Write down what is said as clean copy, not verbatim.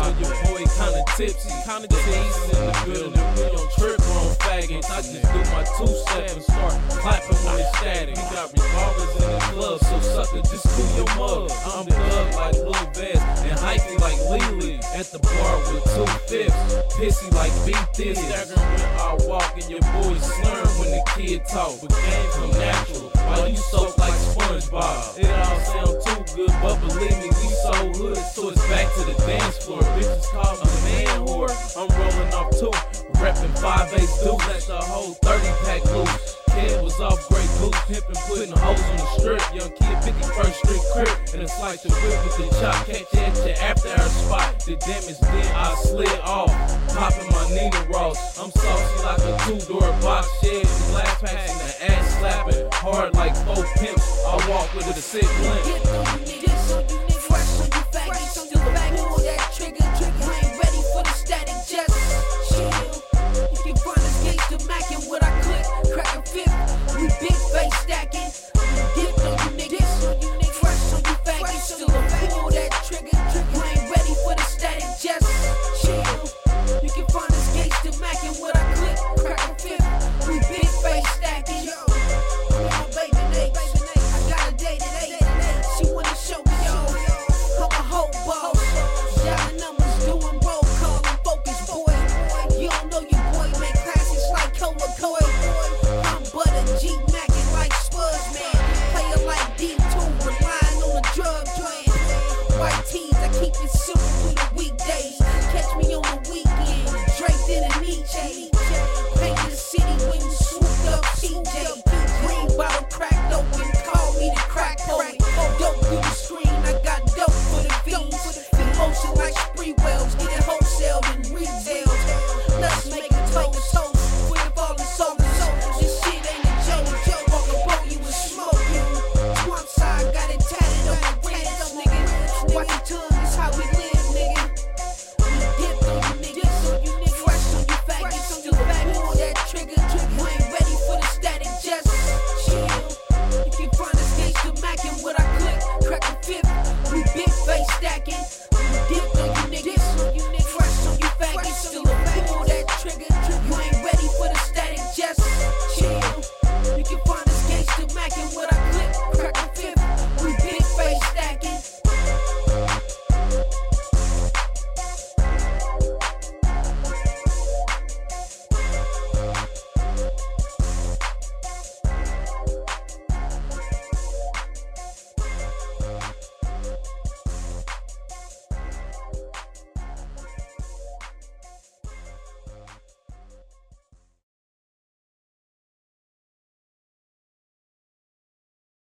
know your boy kinda tipsy, kinda teasing in the building. We don't trip on faggots. I just do my 2-step and start clapping when it's static. We got revolvers in the club, so sucker, just cool your mug. I'm thug like Lil Vest and hypey like Lily. At the bar with 2 5s, pissy like beat this. Staggering when I walk and your boy slurring when the kid talk. But game come natural, while you soak like SpongeBob. It all sound too good, but believe me, we so hood, so it's back to the dance floor. Bitches call me man whore. I'm rolling off 2, reppin' 5/8 dudes. Let the whole 30-pack loose. Kid was off Grey Goose, pimpin', putting hoes on the strip. Young kid, 51st Street crib, and it's like the whip with the chop. Catch you at your after-hour spot. The damage did, I slid off, popping my Nina Ross. I'm saucy like a 2-door box shed, glass packs and the ass slapping, hard like 4 pimps. I walk with a sick limp.